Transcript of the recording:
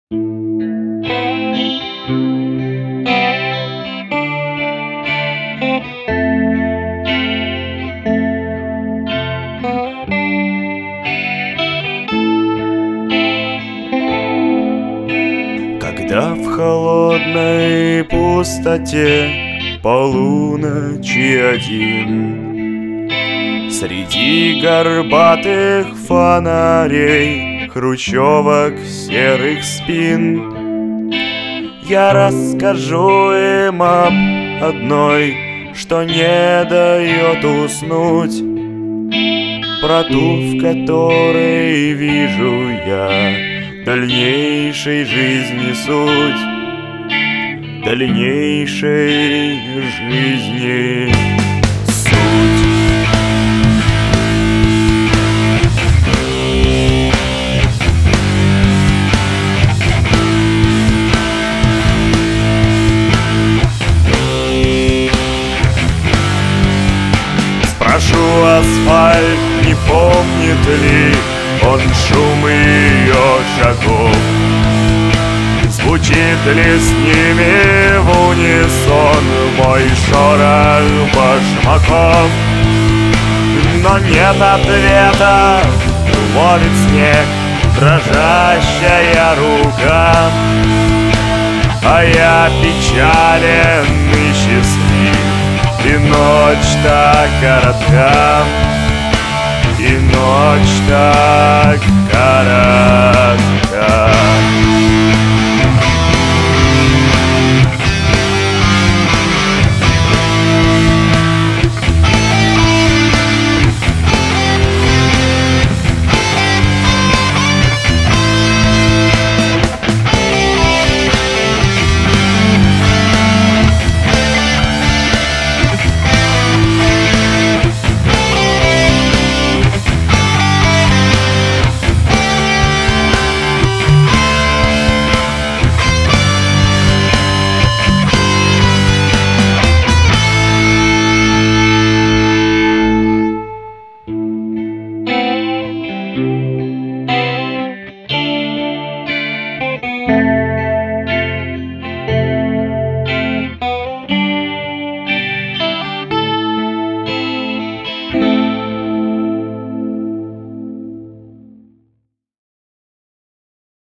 Когда в холодной пустоте полуночи один, среди горбатых фонарей, хрущевок серых спин, я расскажу им об одной, что не дает уснуть, про ту, в которой вижу я дальнейшей жизни суть, дальнейшей жизни суть. Спрошу асфальт, не помнит ли он шум ее шагов, звучит ли с ними в унисон мой шорох башмаков. Но нет ответа, ловит снег дрожащая рука, а я печален и счастлив, и ночь так коротка, и ночь так коротка.